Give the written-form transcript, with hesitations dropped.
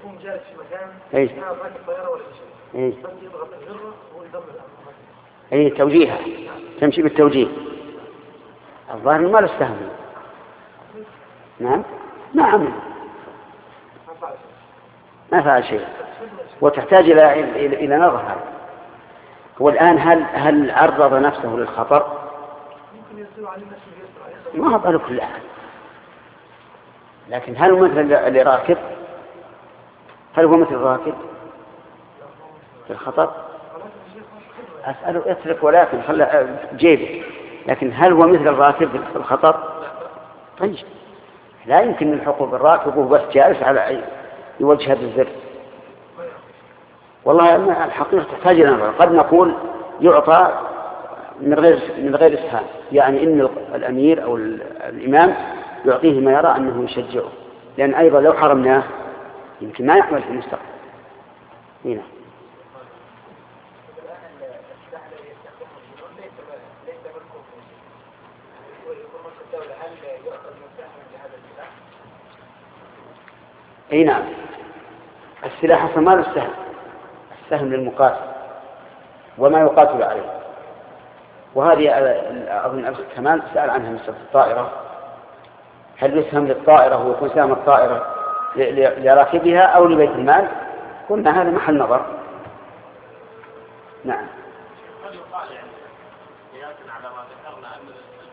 يكون جالس في مكان أي ما راكب طيارة ولا شيء. أي بس يضغط الزر ويضم أي توجيهها تمشي بالتوجيه. الظاهر ما له سهم. نعم ما عمل ما فعل شيء وتحتاج إلى نظر هذا. والآن هل عرض نفسه للخطر؟ ما هو كل أحد، لكن هل مثل اللي راكب؟ هل هو مثل الراكب في الخطر؟ أسأله اترك ولكن خلى جيبه، لكن هل هو مثل الراكب في الخطر؟ طيب لا يمكن الحقوق بالراكب وهو بس جالس على يوجه بالزر. والله الحقيقة تحتاج إلى نظر. قد نقول يعطى من غير إسهام، يعني إن الأمير أو الإمام يعطيه ما يرى أنه يشجعه، لأن أيضا لو حرمناه يمكن ما يعمل في المستقبل. هنا أي نعم السلاح أصلا ما له السهم، السهم للمقاتل وما يقاتل عليه. وهذه أظن الأخ كمال سأل عنها مسألة الطائرة، هل يسهم للطائرة ويكون سهم الطائرة لراكبها أو لبيت المال؟ قلنا هذا محل نظر. نعم.